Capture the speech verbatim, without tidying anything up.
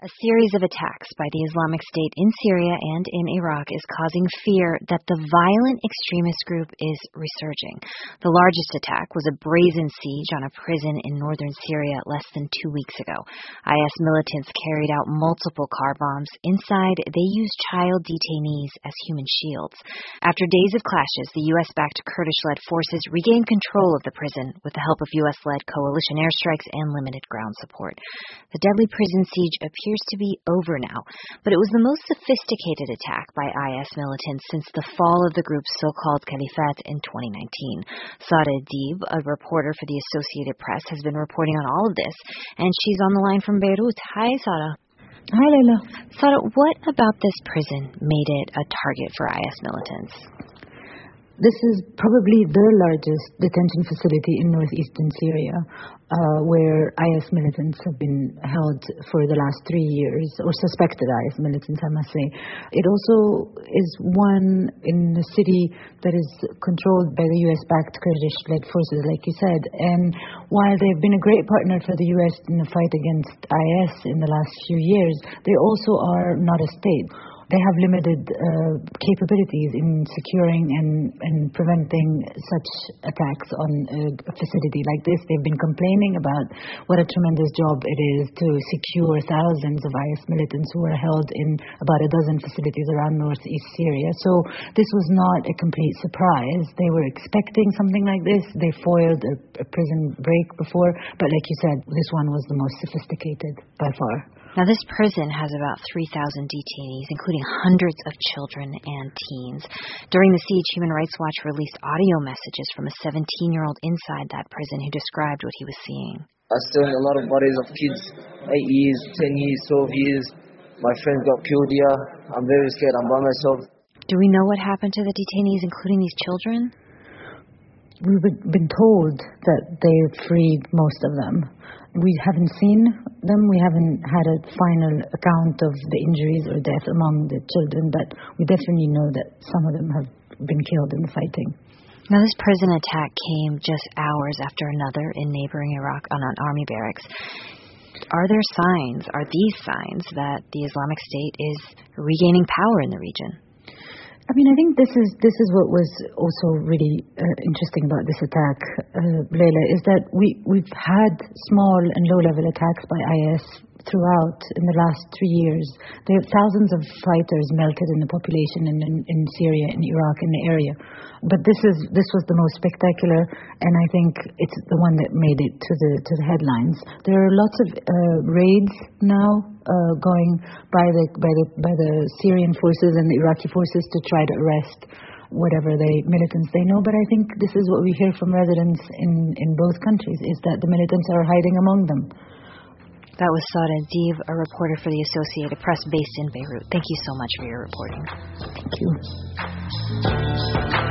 A series of attacks by the Islamic State in Syria and in Iraq is causing fear that the violent extremist group is resurging. The largest attack was a brazen siege on a prison in northern Syria less than two weeks ago. I S militants carried out multiple car bombs. Inside, they used child detainees as human shields. After days of clashes, the U S-backed Kurdish-led forces regained control of the prison with the help of U S-led coalition airstrikes and limited ground support. The deadly prison siege appears to be over now, but it was the most sophisticated attack by I S militants since the fall of the group's so-called caliphate in twenty nineteen. Sara Deeb, a reporter for the Associated Press, has been reporting on all of this, and she's on the line from Beirut. Hi, Sara. Hi, Leila. Sara, what about this prison made it a target for I S militants? This is probably the largest detention facility in northeastern Syria, uh, where I S militants have been held for the last three years, or suspected I S militants, I must say. It also is one in a city that is controlled by the U S-backed Kurdish-led forces, like you said. And while they've been a great partner for the U S in the fight against I S in the last few years, they also are not a state. They have limited uh, capabilities in securing and, and preventing such attacks on a, a facility like this. They've been complaining about what a tremendous job it is to secure thousands of I S militants who are held in about a dozen facilities around northeast Syria. So this was not a complete surprise. They were expecting something like this. They foiled a, a prison break before, but like you said, this one was the most sophisticated by far. Now, this prison has about three thousand detainees, including hundreds of children and teens. During the siege, Human Rights Watch released audio messages from a seventeen-year-old inside that prison who described what he was seeing. I still have a lot of bodies of kids, eight years, ten years, twelve years. My friends got killed here. I'm very scared. I'm by myself. Do we know what happened to the detainees, including these children? We've been told that they freed most of them. We haven't seen them. We haven't had a final account of the injuries or death among the children, but we definitely know that some of them have been killed in the fighting. Now, this prison attack came just hours after another in neighboring Iraq on an army barracks. Are there signs, are these signs, that the Islamic State is regaining power in the region? I mean, I think this is this is what was also really uh, interesting about this attack, uh, Leila, is that we, we've had small and low-level attacks by I S throughout in the last three years. There are thousands of fighters melted in the population in, in, in Syria, in Iraq, in the area. But this is this was the most spectacular, and I think it's the one that made it to the to the headlines. There are lots of uh, raids now uh, going by the by the by the Syrian forces and the Iraqi forces to try to arrest whatever the militants they know. But I think this is what we hear from residents in, in both countries, is that the militants are hiding among them. That was Sara Deeb, a reporter for the Associated Press based in Beirut. Thank you so much for your reporting. Thank you.